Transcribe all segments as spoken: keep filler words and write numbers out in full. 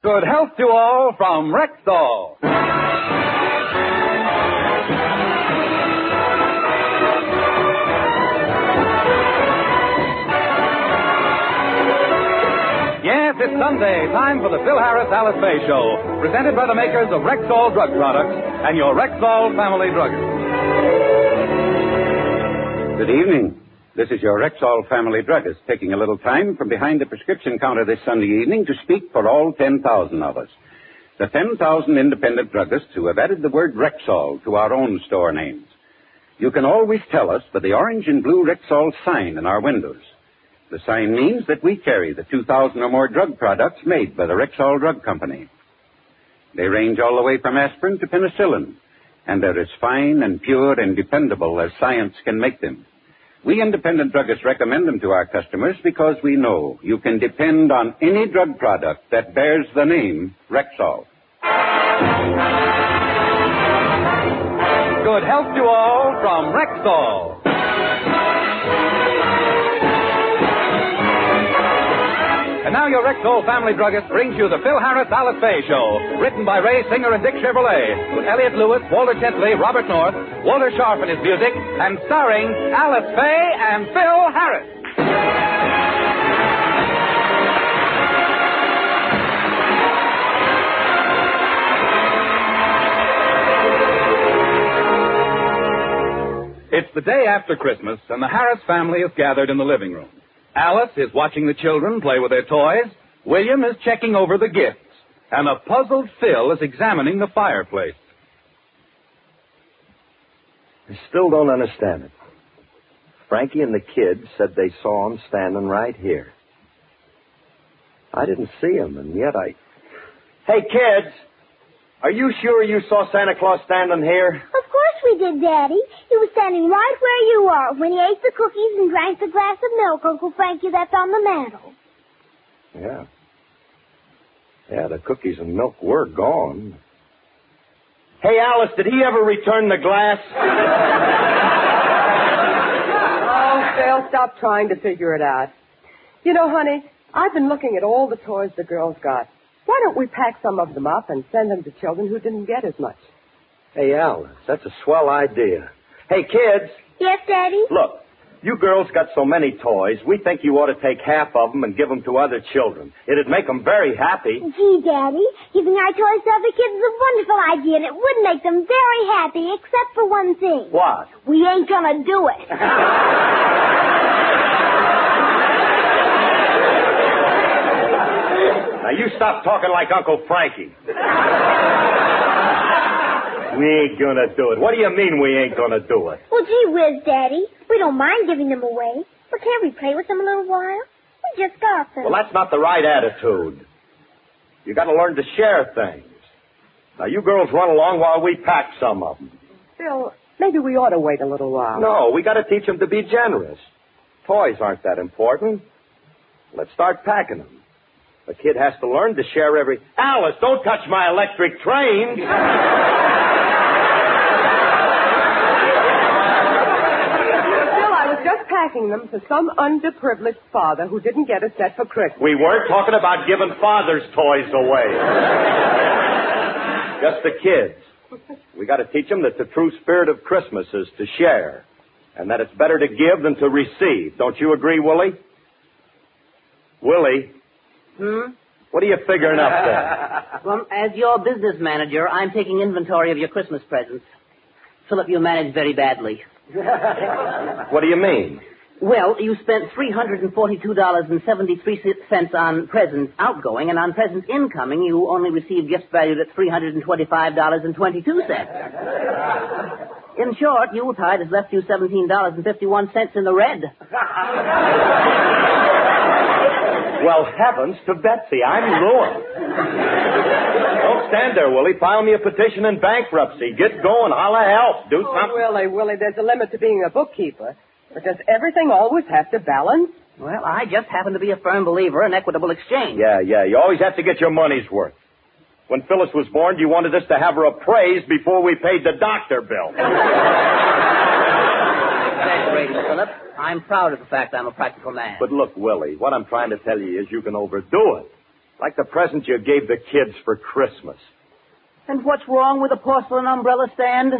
Good health to all from Rexall. Yes, it's Sunday, time for the Phil Harris Alice Faye Show, presented by the makers of Rexall Drug Products and your Rexall family druggist. Good evening. This is your Rexall family druggist taking a little time from behind the prescription counter this Sunday evening to speak for all ten thousand of us. The ten thousand independent druggists who have added the word Rexall to our own store names. You can always tell us by the orange and blue Rexall sign in our windows. The sign means that we carry the two thousand or more drug products made by the Rexall Drug Company. They range all the way from aspirin to penicillin, and they're as fine and pure and dependable as science can make them. We independent druggists recommend them to our customers because we know you can depend on any drug product that bears the name Rexall. Good health to all from Rexall. And now your Rexall family druggist brings you the Phil Harris Alice Faye Show, written by Ray Singer and Dick Chevrolet, with Elliot Lewis, Walter Tetley, Robert North, Walter Sharp in his music, and starring Alice Faye and Phil Harris. It's the day after Christmas, and the Harris family is gathered in the living room. Alice is watching the children play with their toys. William is checking over the gifts. And a puzzled Phil is examining the fireplace. I still don't understand it. Frankie and the kids said they saw him standing right here. I didn't see him, and yet I... Hey, kids! Are you sure you saw Santa Claus standing here? Of course we did, Daddy. He was standing right where you are when he ate the cookies and drank the glass of milk Uncle Frankie left on the mantel. Yeah. Yeah, the cookies and milk were gone. Hey, Alice, did he ever return the glass? Oh, Phil, stop trying to figure it out. You know, honey, I've been looking at all the toys the girls got. Why don't we pack some of them up and send them to children who didn't get as much? Hey, Alice, that's a swell idea. Hey, kids. Yes, Daddy? Look, you girls got so many toys, we think you ought to take half of them and give them to other children. It'd make them very happy. Gee, Daddy, giving our toys to other kids is a wonderful idea, and it would make them very happy, except for one thing. What? We ain't gonna do it. Now, you stop talking like Uncle Frankie. We ain't gonna do it. What do you mean we ain't gonna do it? Well, gee whiz, Daddy. We don't mind giving them away. But can't we play with them a little while? We just got them. Well, that's not the right attitude. You gotta learn to share things. Now, you girls run along while we pack some of them. Phil, maybe we ought to wait a little while. No, we gotta teach them to be generous. Toys aren't that important. Let's start packing them. The kid has to learn to share every... Alice, don't touch my electric train! Phil, I was just packing them for some underprivileged father who didn't get a set for Christmas. We weren't talking about giving father's toys away. Just the kids. We got to teach them that the true spirit of Christmas is to share, and that it's better to give than to receive. Don't you agree, Willie? Willie? Hmm? What are you figuring up there? Well, as your business manager, I'm taking inventory of your Christmas presents. Philip, you managed very badly. What do you mean? Well, you spent three hundred forty-two dollars and seventy-three cents on presents outgoing, and on presents incoming, you only received gifts valued at three hundred twenty-five dollars and twenty-two cents. In short, Yuletide has left you seventeen dollars and fifty-one cents in the red. Well, heavens to Betsy, I'm ruined. Don't stand there, Willie. File me a petition in bankruptcy. Get going. Holla help. Do Oh, something. Willie, Willie, there's a limit to being a bookkeeper. But does everything always have to balance? Well, I just happen to be a firm believer in equitable exchange. Yeah, yeah. You always have to get your money's worth. When Phyllis was born, you wanted us to have her appraised before we paid the doctor bill. Exaggerating, Philip. I'm proud of the fact I'm a practical man. But look, Willie, what I'm trying to tell you is you can overdo it. Like the present you gave the kids for Christmas. And what's wrong with a porcelain umbrella stand?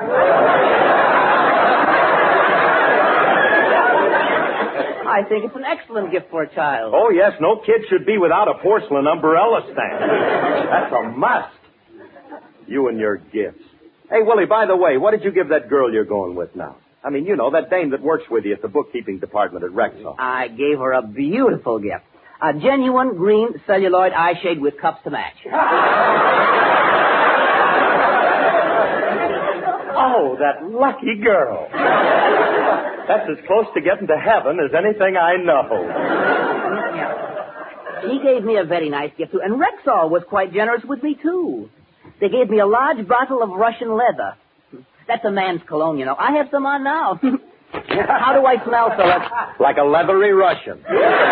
I think it's an excellent gift for a child. Oh, yes, no kid should be without a porcelain umbrella stand. That's a must. You and your gifts. Hey, Willie, by the way, what did you give that girl you're going with now? I mean, you know, that dame that works with you at the bookkeeping department at Rexall. I gave her a beautiful gift. A genuine green celluloid eye shade with cups to match. Oh, that lucky girl. That's as close to getting to heaven as anything I know. He gave me a very nice gift, too. And Rexall was quite generous with me, too. They gave me a large bottle of Russian leather. That's a man's cologne, you know. I have some on now. How do I smell, Philip? Like a leathery Russian.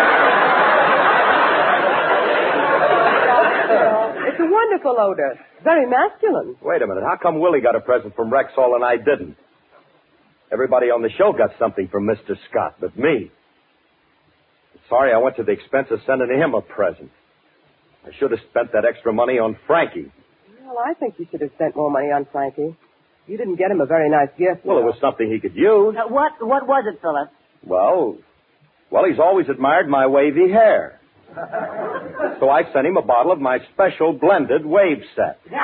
It's a wonderful odor. Very masculine. Wait a minute. How come Willie got a present from Rexall and I didn't? Everybody on the show got something from Mister Scott, but me. Sorry I went to the expense of sending him a present. I should have spent that extra money on Frankie. Well, I think you should have spent more money on Frankie. You didn't get him a very nice gift. Well, it was something he could use. Uh, what What was it, Philip? Well, well, he's always admired my wavy hair. So I sent him a bottle of my special blended wave set. You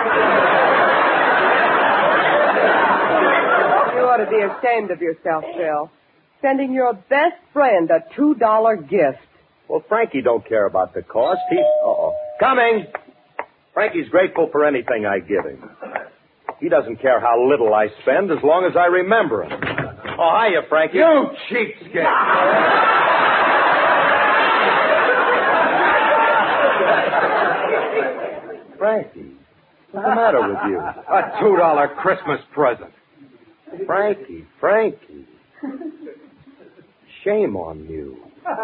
ought to be ashamed of yourself, Phil. Sending your best friend a two dollar gift. Well, Frankie don't care about the cost. He's... Uh-oh. Coming! Frankie's grateful for anything I give him. He doesn't care how little I spend as long as I remember him. Oh, hiya, Frankie. You cheapskate. Frankie, what's the matter with you? A two dollar Christmas present. Frankie, Frankie. Shame on you.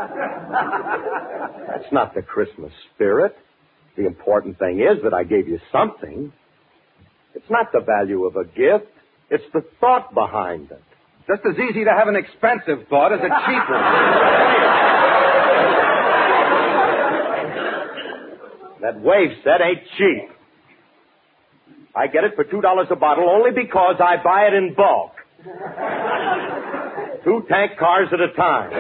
That's not the Christmas spirit. The important thing is that I gave you something. It's not the value of a gift. It's the thought behind it. Just as easy to have an expensive thought as a cheap one. That wave set ain't cheap. I get it for two dollars a bottle only because I buy it in bulk. Two tank cars at a time.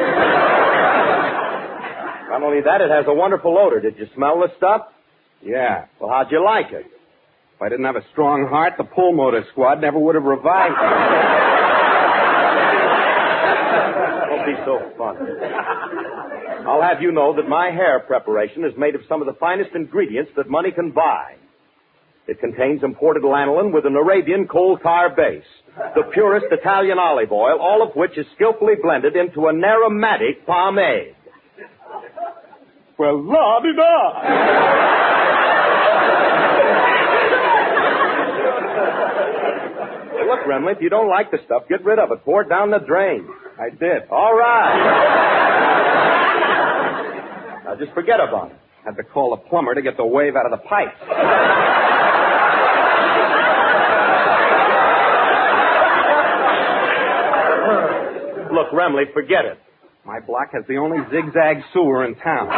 Not only that, it has a wonderful odor. Did you smell the stuff? Yeah. Well, how'd you like it? If I didn't have a strong heart, the pull motor squad never would have revived me. Don't be so funny. I'll have you know that my hair preparation is made of some of the finest ingredients that money can buy. It contains imported lanolin with an Arabian coal tar base, the purest Italian olive oil, all of which is skillfully blended into an aromatic pomade. Well, la-di-da! Look, Remley, if you don't like the stuff, get rid of it. Pour it down the drain. I did. All right. Now, just forget about it. Had to call a plumber to get the wave out of the pipes. Look, Remley, forget it. My block has the only zigzag sewer in town.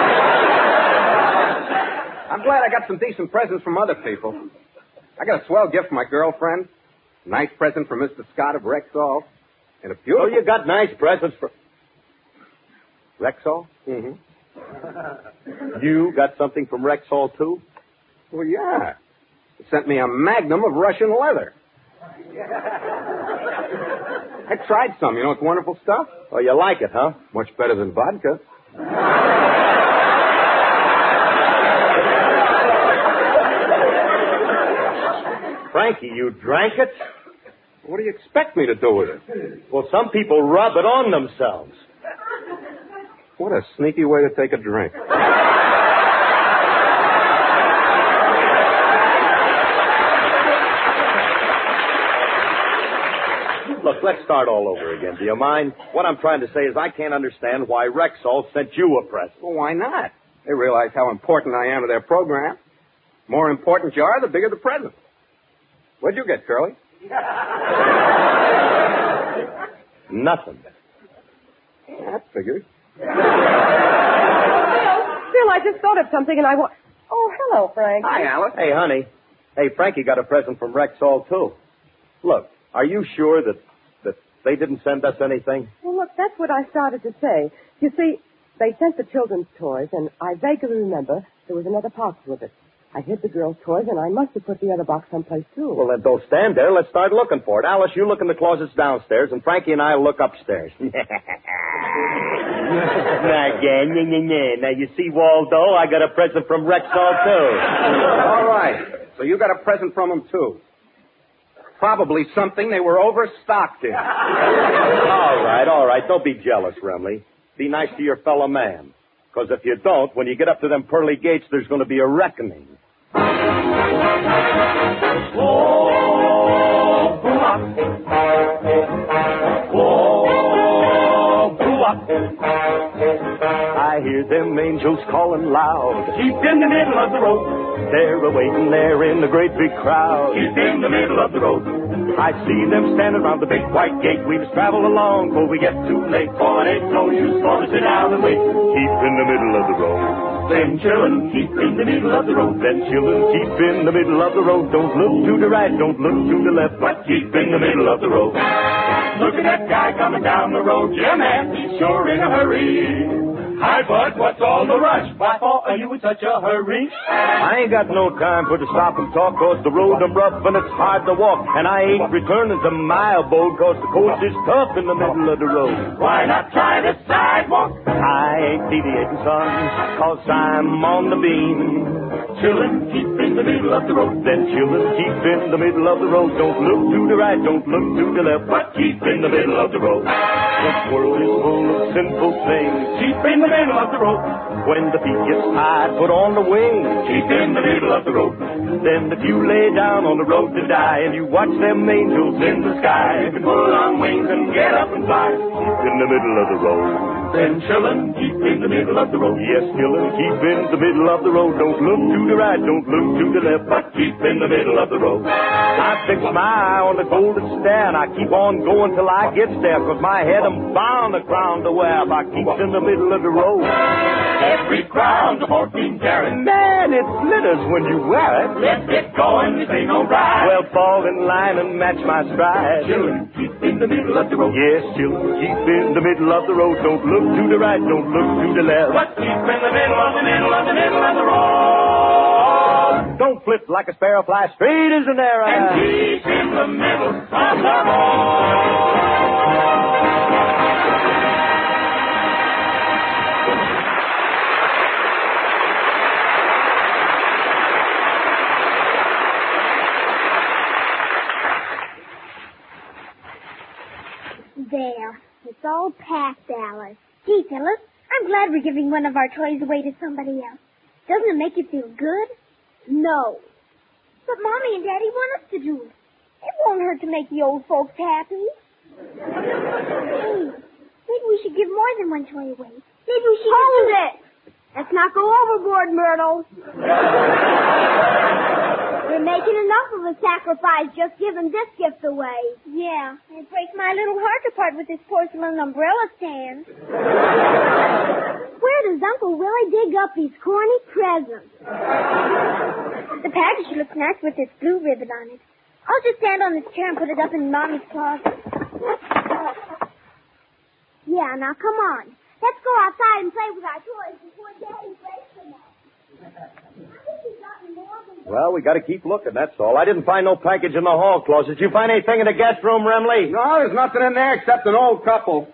I'm glad I got some decent presents from other people. I got a swell gift for my girlfriend. Nice present from Mister Scott of Rexall. And a beautiful... Oh, you got nice presents for... Rexall? Mm-hmm. You got something from Rexall, too? Well, yeah. They sent me a magnum of Russian leather. I tried some. You know, it's wonderful stuff. Oh, you like it, huh? Much better than vodka. Frankie, you drank it? What do you expect me to do with it? Well, some people rub it on themselves. What a sneaky way to take a drink. Look, let's start all over again. Do you mind? What I'm trying to say is I can't understand why Rexall sent you a present. Well, why not? They realize how important I am to their program. More important you are, the bigger the present. What'd you get, Curly? Nothing. Yeah, that figures. Phil, Phil, I just thought of something, and I want... Oh, hello, Frank. Hi, Alice. Hey, honey. Hey, Frankie got a present from Rexall, too. Look, are you sure that, that they didn't send us anything? Well, look, that's what I started to say. You see, they sent the children's toys, and I vaguely remember there was another box with it. I hid the girls' toys, and I must have put the other box someplace, too. Well, then don't stand there. Let's start looking for it. Alice, you look in the closets downstairs, and Frankie and I will look upstairs. Now, you see, Waldo, I got a present from Rexall, too. All right. So you got a present from them, too. Probably something they were overstocked in. All right, all right. Don't be jealous, Remley. Be nice to your fellow man. Because if you don't, when you get up to them pearly gates, there's going to be a reckoning. Whoa, boo-up. Whoa, boo-up. I hear them angels calling loud. Keep in the middle of the road. They're awaiting there in the great big crowd. Keep in the middle of the road. I see them standing around the big white gate. We must travel along before we get too late. For it ain't no use for to sit down and wait. Keep in the middle of the road. Then chillin', keep in the middle of the road. Then chillin', keep in the middle of the road. Don't look to the right, don't look to the left, but keep in the middle of the road. Look at that guy coming down the road. Yeah, man, he's sure in a hurry. Hi, bud, what's all the rush? Why for are you in such a hurry? I ain't got no time for to stop and talk, cause the road is rough and it's hard to walk. And I ain't returning to my abode, cause the coast is tough in the middle of the road. Why not try the sidewalk? I ain't deviating, son, cause I'm on the beam. Chillin', keep in the middle of the road. Then chillin', keep in the middle of the road. Don't look to the right, don't look to the left, but keep in the middle of the road. This world is full of sinful things. Keep in the middle of the road. When the feet get tired, put on the wings. Keep in the middle of the road. Then if you lay down on the road to die and you watch them angels in the sky, you can pull on wings and get up and fly. Keep in the middle of the road. Then chillin', keep in the middle of the road. Yes, chillin', keep in the middle of the road. Don't look to the right, don't look to the left, but keep in the middle of the road. I fix my eye on the golden stair and I keep on going till I get there, cause my head I'm bound a crown to wear if I keep in the middle of the road. Every crown's a fourteen carat. Man, it glitters when you wear it. Let's get going, this ain't no ride. Well, fall in line and match my stride. Chillin', keep in the middle of the road. Yes, chillin', keep in the middle of the road. Don't look to the right, don't look to the left, but keep in the middle of the middle of the middle of the road. Don't flip like a sparrow, fly straight as an arrow. And keep in the middle of the road. There. It's all packed, Alice. Gee, Phyllis, I'm glad we're giving one of our toys away to somebody else. Doesn't it make you feel good? No. But Mommy and Daddy want us to do it. It won't hurt to make the old folks happy. Hey, maybe we should give more than one toy away. Maybe we should... Hold it! Let's not go overboard, Myrtle. We're making enough of a sacrifice just giving this gift away. Yeah, it breaks my little heart to part with this porcelain umbrella stand. Where does Uncle Willie dig up these corny presents? The package looks nice with this blue ribbon on it. I'll just stand on this chair and put it up in Mommy's closet. Yeah, now come on. Let's go outside and play with our toys before Daddy breaks them up. Well, we got to keep looking, that's all. I didn't find no package in the hall closet. Did you find anything in the guest room, Remley? No, there's nothing in there except an old couple.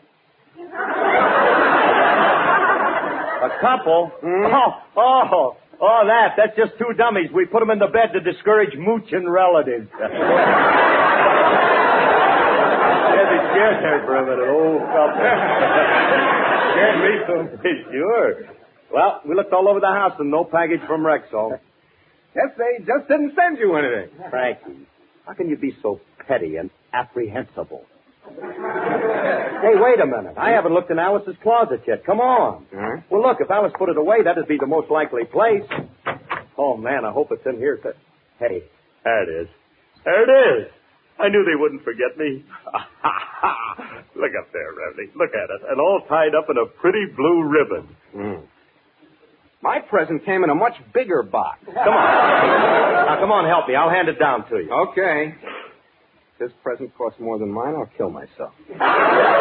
A couple? Mm. Oh, oh, oh, that. That's just two dummies. We put them in the bed to discourage mooching relatives. Yeah, they scared there for a minute. Old couple. Scared me too. Sure. Well, we looked all over the house and no package from Rexall. Guess they just didn't send you anything. Frankie, how can you be so petty and apprehensible? Hey, wait a minute. I haven't looked in Alice's closet yet. Come on. Huh? Well, look, if Alice put it away, that'd be the most likely place. Oh, man, I hope it's in here. Hey, there it is. There it is. I knew they wouldn't forget me. Look up there, Remley. Look at it. And all tied up in a pretty blue ribbon. Mm. My present came in a much bigger box. Come on. Now, come on, help me. I'll hand it down to you. Okay. If this present costs more than mine, I'll kill myself. Here you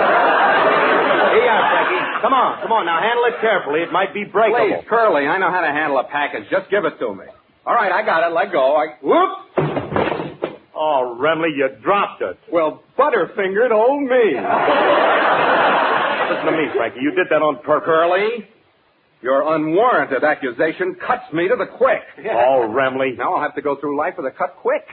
are, Frankie. Come on, come on. Now, handle it carefully. It might be breakable. Please, Curly, I know how to handle a package. Just give it to me. All right, I got it. Let go. I... Whoop! Oh, Remley, you dropped it. Well, Butterfingered old me. Listen to me, Frankie. You did that on purpose. Curly, your unwarranted accusation cuts me to the quick. Oh, Remley. Now I'll have to go through life with a cut quick.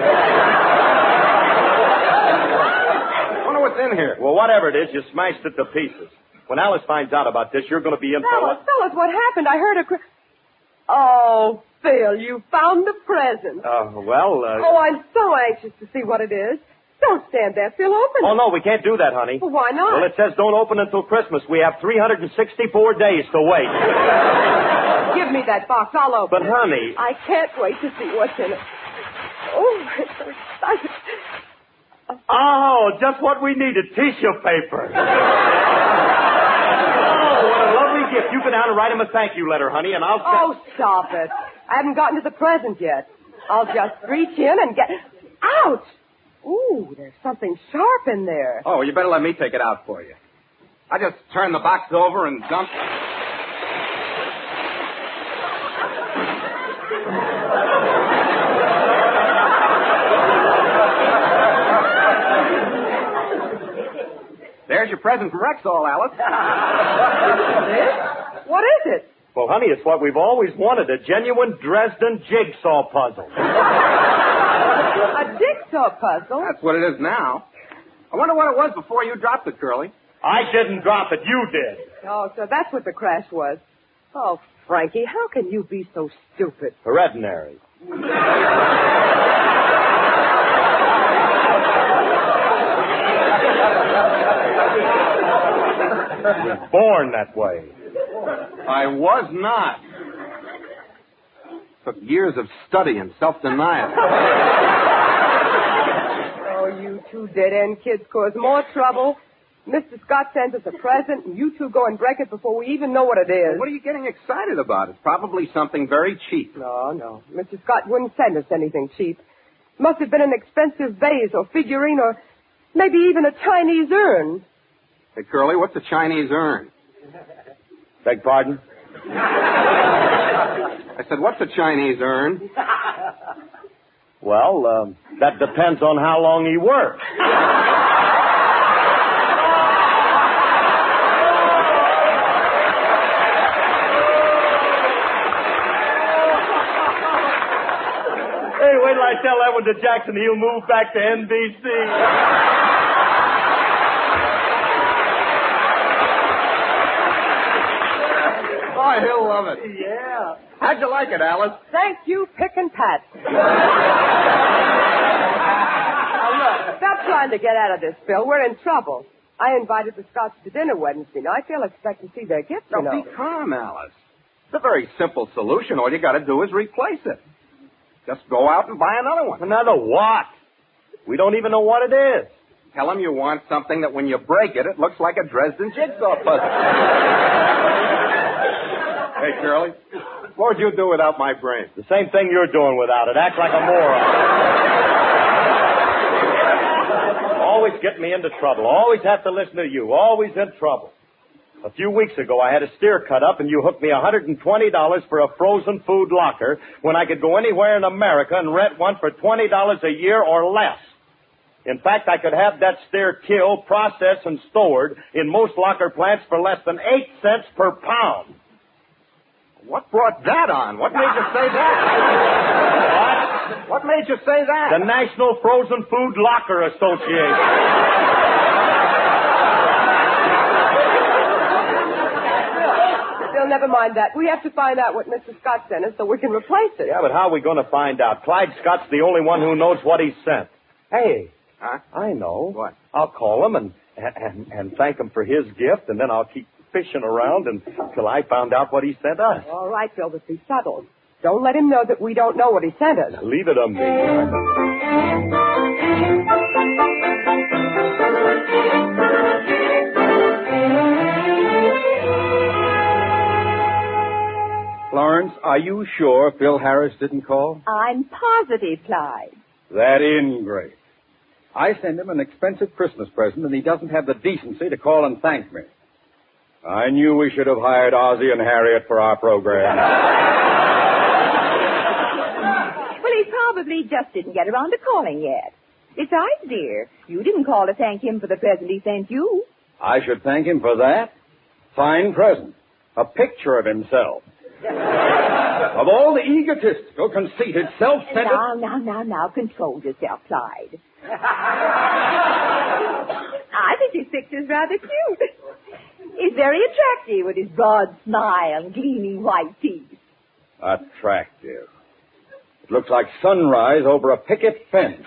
I wonder what's in here. Well, whatever it is, you smashed it to pieces. When Alice finds out about this, you're going to be in for Fellas, fellas, what happened? I heard a cr- Oh, Phil, you found the present. Uh, well, uh... Oh, I'm so anxious to see what it is. Don't stand there, Phil. Open it. Oh, no, we can't do that, honey. Well, why not? Well, it says don't open until Christmas. We have three hundred sixty-four days to wait. Give me that box. I'll open But, it. honey... I can't wait to see what's in it. Oh, I'm so excited. Oh, just what we needed. Tissue paper. Oh, what a lovely gift. You go down and write him a thank you letter, honey, and I'll... Oh, stop it. I haven't gotten to the present yet. I'll just reach in and get... Ouch! Ooh, there's something sharp in there. Oh, you better let me take it out for you. I just turned the box over and dumped... There's your present from Rexall, Alice. This? What is it? Well, honey, it's what we've always wanted, a genuine Dresden jigsaw puzzle. A jigsaw puzzle? That's what it is now. I wonder what it was before you dropped it, Curly. I didn't drop it. You did. Oh, so that's what the crash was. Oh, Frankie, how can you be so stupid? Hereditary. I was born that way. I was not. Took years of study and self-denial. Oh, you two dead-end kids cause more trouble. Mister Scott sends us a present, and you two go and break it before we even know what it is. Well, what are you getting excited about? It's probably something very cheap. No, no. Mister Scott wouldn't send us anything cheap. Must have been an expensive vase or figurine or maybe even a Chinese urn. Hey, Curly, what's a Chinese urn? Beg pardon? I said, what's a Chinese urn? Well, um, that depends on how long he works. Hey, wait till I tell that one to Jackson. He'll move back to N B C. Oh, he'll love it. Yeah. How'd you like it, Alice? Thank you, Pick and Pat. Now, look, stop trying to get out of this, Phil. We're in trouble. I invited the Scotts to dinner Wednesday night. They'll expect to see their gifts, you Now, know. be calm, Alice. It's a very simple solution. All you got to do is replace it. Just go out and buy another one. Another what? We don't even know what it is. Tell them you want something that when you break it, it looks like a Dresden jigsaw puzzle. Hey, Curly, what would you do without my brain? The same thing you're doing without it. Act like a moron. Always get me into trouble. Always have to listen to you. Always in trouble. A few weeks ago, I had a steer cut up, and you hooked me one hundred twenty dollars for a frozen food locker when I could go anywhere in America and rent one for twenty dollars a year or less. In fact, I could have that steer killed, processed, and stored in most locker plants for less than eight cents per pound. What brought that on? What made you say that? What? What made you say that? The National Frozen Food Locker Association. Phil, never mind that. We have to find out what Mister Scott sent us so we can replace it. Yeah, but how are we going to find out? Clyde Scott's the only one who knows what he sent. Hey, huh? I know. What? I'll call him and, and, and thank him for his gift, and then I'll keep fishing around until I found out what he sent us. All right, Phil, but be subtle. Don't let him know that we don't know what he sent us. Now, leave it on me. Florence, are you sure Phil Harris didn't call? I'm positive, Clyde. That ingrate. I sent him an expensive Christmas present, and he doesn't have the decency to call and thank me. I knew we should have hired Ozzie and Harriet for our program. Well, he probably just didn't get around to calling yet. Besides, dear, you didn't call to thank him for the present he sent you. I should thank him for that. Fine present. A picture of himself. Of all the egotistical, conceited, self-centered... Now, now, now, now, control yourself, Clyde. I think his picture's rather cute. He's very attractive with his broad smile and gleaming white teeth. Attractive. It looks like sunrise over a picket fence.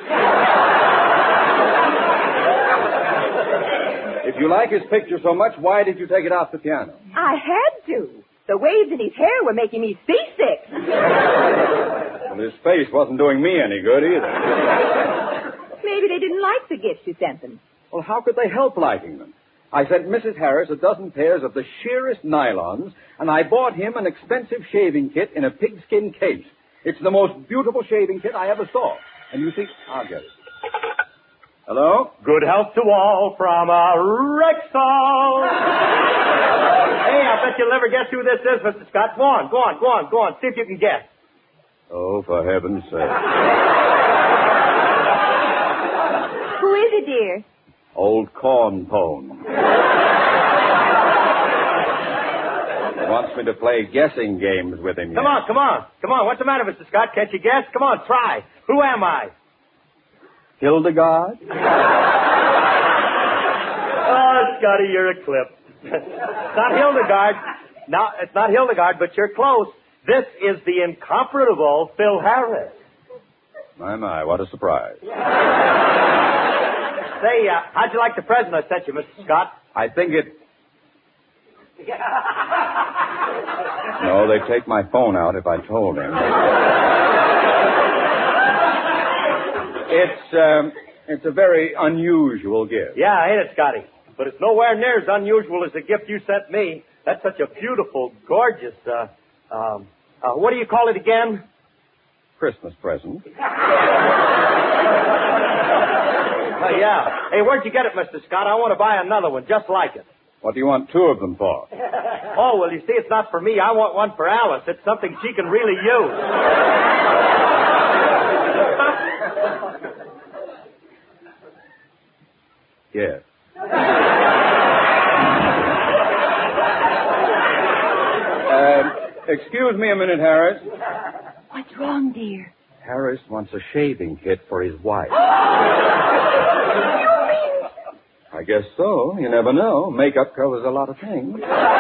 If you like his picture so much, why did you take it off the piano? I had to. The waves in his hair were making me seasick. Well, his face wasn't doing me any good either. Maybe they didn't like the gifts you sent them. Well, how could they help liking them? I sent Missus Harris a dozen pairs of the sheerest nylons, and I bought him an expensive shaving kit in a pigskin case. It's the most beautiful shaving kit I ever saw. And you think, I'll get it. Hello? Good health to all from a Rexall. Hey, I bet you'll never guess who this is, Mister Scott. Go on, go on, go on, go on. See if you can guess. Oh, for heaven's sake. Who is it, dear? Old Corn Pone. He wants me to play guessing games with him. Come yet. on, come on. Come on, what's the matter, Mister Scott? Can't you guess? Come on, try. Who am I? Hildegard? Oh, Scotty, you're a clip. It's not Hildegard. No, it's not Hildegard, but you're close. This is the incomparable Phil Harris. My, my, what a surprise. Say, uh, how'd you like the present I sent you, Mister Scott? I think it... No, they'd take my phone out if I told him. It's, um, it's a very unusual gift. Yeah, ain't it, Scotty? But it's nowhere near as unusual as the gift you sent me. That's such a beautiful, gorgeous, uh, um, uh, what do you call it again? Christmas present. Oh, yeah. Hey, where'd you get it, Mister Scott? I want to buy another one just like it. What do you want two of them for? Oh, well, you see, it's not for me. I want one for Alice. It's something she can really use. Yes. uh, excuse me a minute, Harris. What's wrong, dear? Harris wants a shaving kit for his wife. I guess so. You never know. Makeup covers a lot of things.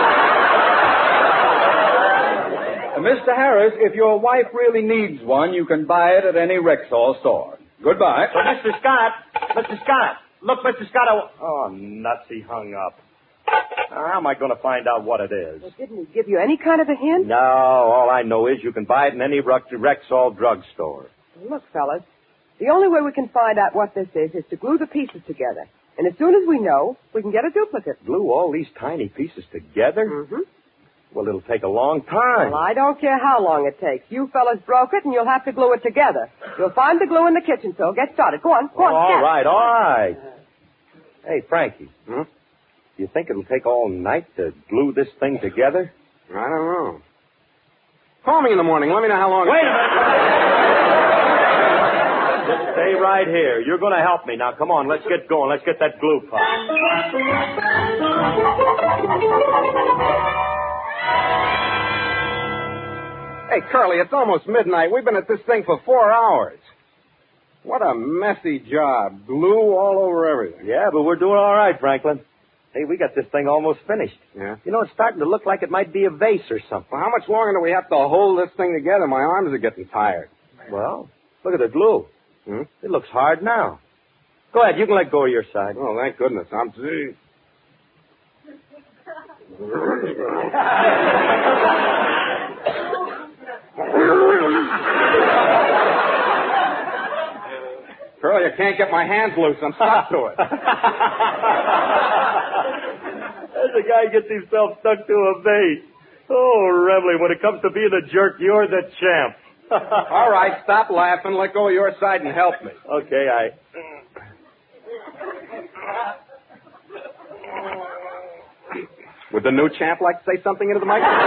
uh, Mister Harris, if your wife really needs one, you can buy it at any Rexall store. Goodbye. But Mister Scott, Mister Scott, look, Mister Scott, I... Oh, nuts, he hung up. Now, how am I going to find out what it is? Well, didn't he give you any kind of a hint? No, all I know is you can buy it in any Rexall drugstore. Look, fellas, the only way we can find out what this is is to glue the pieces together. And as soon as we know, we can get a duplicate. Glue all these tiny pieces together? Mm-hmm. Well, it'll take a long time. Well, I don't care how long it takes. You fellas broke it, and you'll have to glue it together. You'll find the glue in the kitchen, so get started. Go on, go on. All snap. right, all right. Hey, Frankie. Hmm? You think it'll take all night to glue this thing together? I don't know. Call me in the morning. Let me know how long... Wait a minute. Just stay right here. You're going to help me. Now, come on, let's get going. Let's get that glue pot. Hey, Curly, it's almost midnight. We've been at this thing for four hours. What a messy job. Glue all over everything. Yeah, but we're doing all right, Franklin. Hey, we got this thing almost finished. Yeah? You know, it's starting to look like it might be a vase or something. Well, how much longer do we have to hold this thing together? My arms are getting tired. Well, look at the glue. Hmm? It looks hard now. Go ahead, you can let go of your side. Oh, thank goodness. I'm... Curly, I can't get my hands loose. I'm stuck to it. As the guy gets himself stuck to a vase. Oh, Remley, when it comes to being a jerk, you're the champ. All right, stop laughing. Let go of your side and help me. Okay, I... Would the new champ like to say something into the microphone?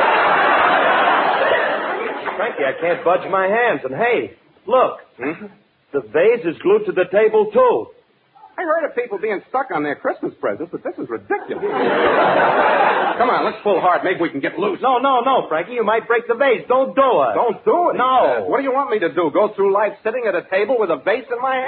Frankie, I can't budge my hands. And hey, look. Hmm? The vase is glued to the table, too. I heard of people being stuck on their Christmas presents, but this is ridiculous. Come on, let's pull hard. Maybe we can get loose. No, no, no, Frankie. You might break the vase. Don't do it. Don't do it. No. What do you want me to do? Go through life sitting at a table with a vase in my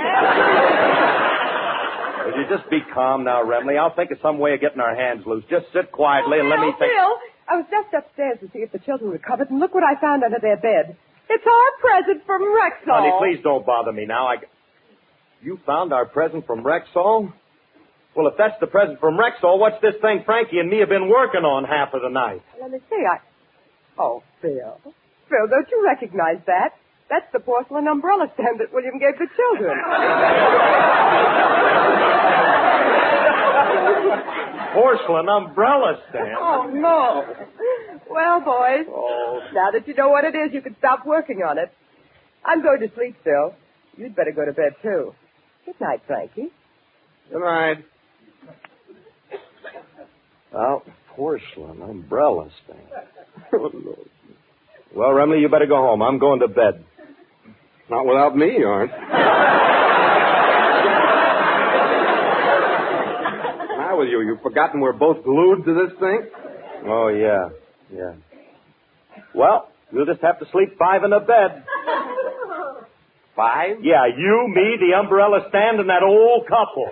hand? Would you just be calm now, Remley? I'll think of some way of getting our hands loose. Just sit quietly oh, and let Bill, me think. Bill, I was just upstairs to see if the children recovered, and look what I found under their bed. It's our present from Rexall. Honey, please don't bother me now. I... You found our present from Rexall? Well, if that's the present from Rexall, what's this thing Frankie and me have been working on half of the night? Let me see. I... Oh, Phil. Phil, don't you recognize that? That's the porcelain umbrella stand that William gave the children. Porcelain umbrella stand? Oh, no. Well, boys, oh. now that you know what it is, you can stop working on it. I'm going to sleep, Phil. You'd better go to bed, too. Good night, Frankie. Good night. Well, porcelain umbrella stand. Well, Remley, you better go home. I'm going to bed. Not without me, you aren't. Now with you, you've forgotten we're both glued to this thing? Oh, yeah, yeah. Well, you'll just have to sleep five in a bed. Five? Yeah, you, me, the umbrella stand, and that old couple.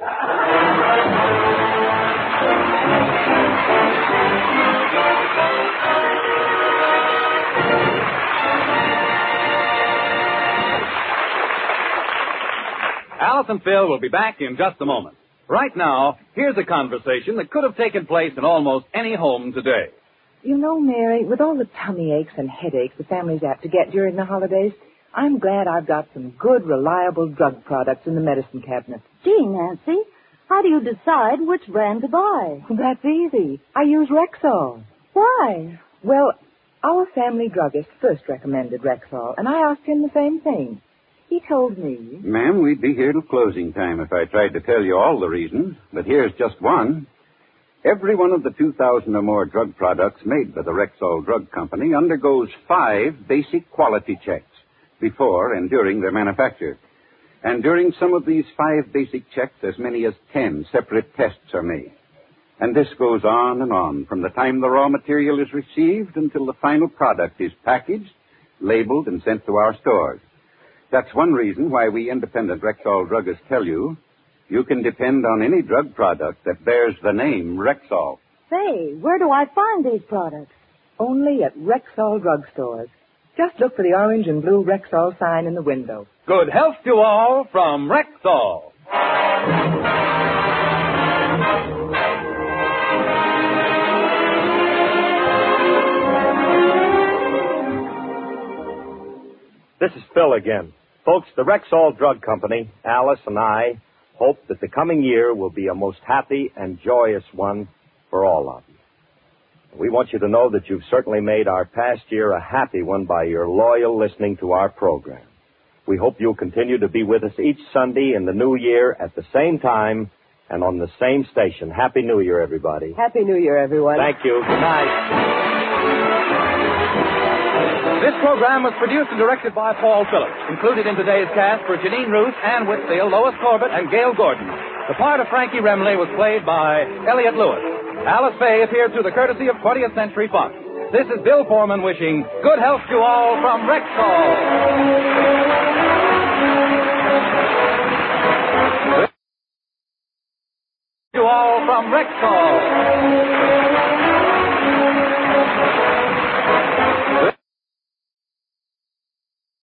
Alice and Phil will be back in just a moment. Right now, here's a conversation that could have taken place in almost any home today. You know, Mary, with all the tummy aches and headaches the family's apt to get during the holidays, I'm glad I've got some good, reliable drug products in the medicine cabinet. Gee, Nancy, how do you decide which brand to buy? That's easy. I use Rexall. Why? Well, our family druggist first recommended Rexall, and I asked him the same thing. He told me... Ma'am, we'd be here till closing time if I tried to tell you all the reasons, but here's just one. Every one of the two thousand or more drug products made by the Rexall Drug Company undergoes five basic quality checks before and during their manufacture. And during some of these five basic checks, as many as ten separate tests are made. And this goes on and on from the time the raw material is received until the final product is packaged, labeled, and sent to our stores. That's one reason why we independent Rexall druggists tell you you can depend on any drug product that bears the name Rexall. Say, where do I find these products? Only at Rexall drugstores. Just look for the orange and blue Rexall sign in the window. Good health to all from Rexall. This is Phil again. Folks, the Rexall Drug Company, Alice and I, hope that the coming year will be a most happy and joyous one for all of you. We want you to know that you've certainly made our past year a happy one by your loyal listening to our program. We hope you'll continue to be with us each Sunday in the new year at the same time and on the same station. Happy New Year, everybody. Happy New Year, everyone. Thank you. Good night. This program was produced and directed by Paul Phillips. Included in today's cast were Janine Roos, Ann Whitfield, Lois Corbett, and Gail Gordon. The part of Frankie Remley was played by Elliot Lewis. Alice Faye appeared through the courtesy of twentieth Century Fox. This is Bill Foreman wishing good health to all from Rexall. To all from Rexall.